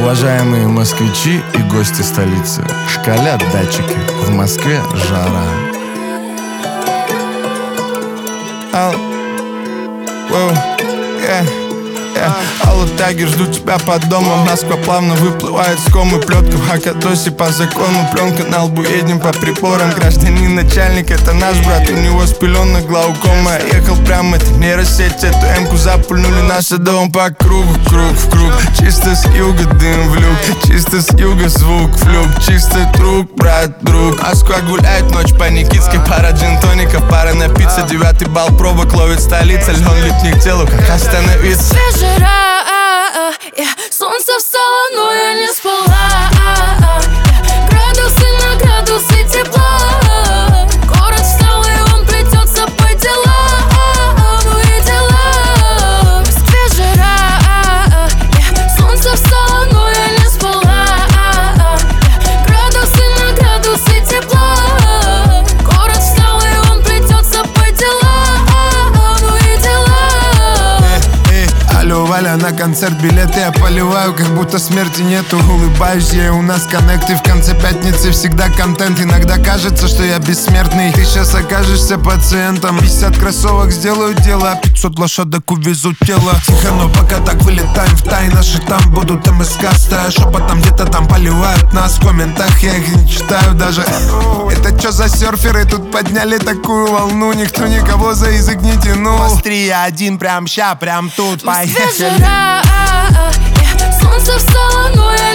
Уважаемые москвичи и гости столицы, шкалят датчики, в Москве жара. Алло-таги ждут тебя под домом. Москва плавно выплывает с комы. Плетка в Хакатосе по закону. Пленка на лбу, едем по припорам. Гражданин начальник, это наш брат. У него с пеленок глаукома. Ехал прямо, это нейросеть. Эту эмку запульнули наш дом по кругу, круг в круг. Чисто с юга дым в люк, чисто с юга звук в люк. Чистый друг, брат, друг. Москва гуляет ночь по Никитской. Пара джин-тоников, пара напиться. 9-й балл пробок ловит столица. Льон летник телу, как остановиться. Жара, солнце встало, но я не спала. Градусы на градусы тепла. Город встал, и он плетется по делам. Ну и дела. В Москве жара, солнце встало, но я не спала. Градусы на градусы тепла. Город встал, и он плетется по делам. Ну и дела. Алло, Валя, на концерт билеты я поливаю, как будто смерти нету. Улыбаюсь я, у нас коннект, и в конце пятницы всегда контент. Иногда кажется, что я бессмертный. Ты сейчас окажешься пациентом. 50 кроссовок сделают дело, 500 лошадок увезут тело. Тихо, но пока так вылетаем в тай. Наши там будут МСК, стоя шепотом, где-то там поливают нас. В комментах я их не читаю даже. Это чё за серферы тут подняли такую волну? Никто никого за язык не тянул. Острия один прям ща, прям тут. Жара, солнце встало, но я